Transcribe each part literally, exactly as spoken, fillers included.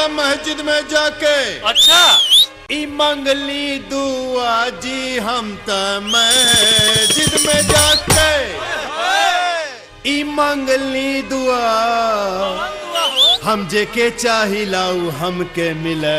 मस्जिद में जाके। अच्छा ई मंगली दुआ जी हम त मस्जिद में जाके। ई मंगली दुआ हम जे के चाहिलाऊ हमके मिले।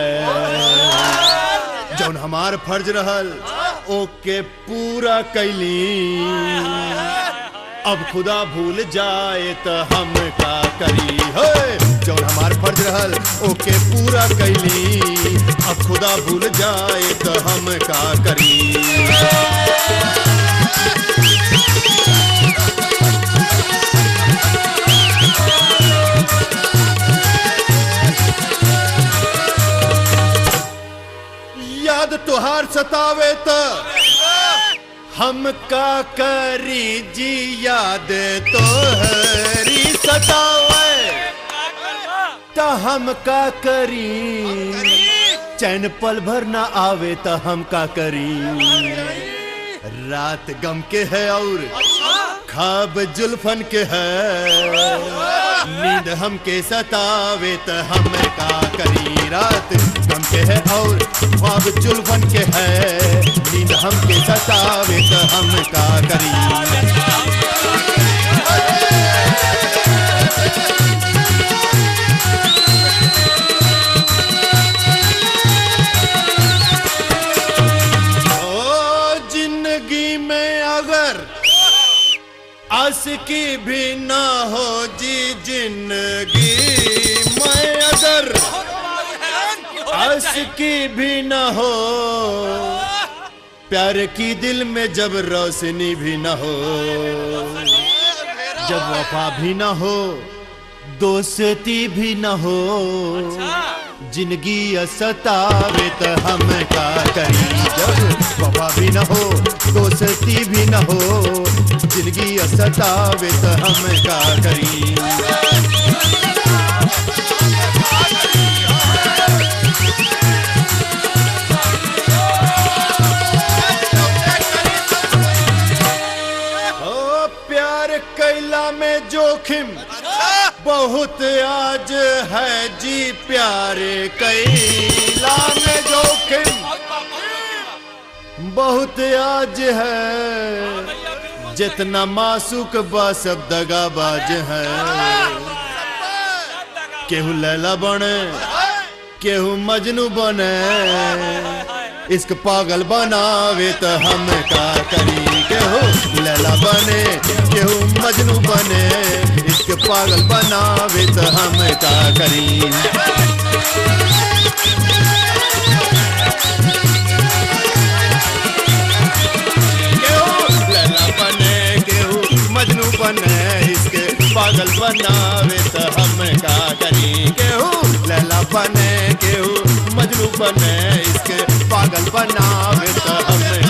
जौन हमार फर्ज रहल ओके पूरा कैली। अब खुदा भूल जाए तो हम का करी। हे जौन हमार फर्ज रहल ओके पूरा कैली। अब खुदा भूल जाए तो हम का करी। याद तुहार सतावे तो हम का करी जी। याद तोहरी सतावे तो हम का करी। चैन पल भर ना आवे तो हम का करी। रात गम के है और ख्वाब जुल्फन के है। नींद हमके सतावे तो हम का करी। रात गम के है और ख्वाब जुल्फन के है। नींद हमके सतावे तो हम का करी। आशिकी भी ना हो जी जिंदगी में अगर। आशिकी भी ना हो प्यार की दिल में जब रोशनी भी ना हो। जब वफा भी ना हो दोस्ती भी ना हो। जिंदगी सतावे तो हम का करी। जब वफा भी ना हो दोस्ती भी ना हो। जिंदगी सतावे तो हम का करी। ओ प्यार कैला में जोखिम बहुत आज है जी। प्यारे कैला में जोखिम बहुत आज है। जितना मासूक बा सब दगाबाज है। केहू लैला बने केहू मजनू बने। इश्क पागल बनावे तो हम का करी। केहू लैला बने केहू मजनू बने। इश्क पागल बनावे तो हम का करी। मजनू बने इसके पागल बनावे तो हम का करी। केहू लैला बने केहू मजनू बने। इसके पागल बनावे तो हम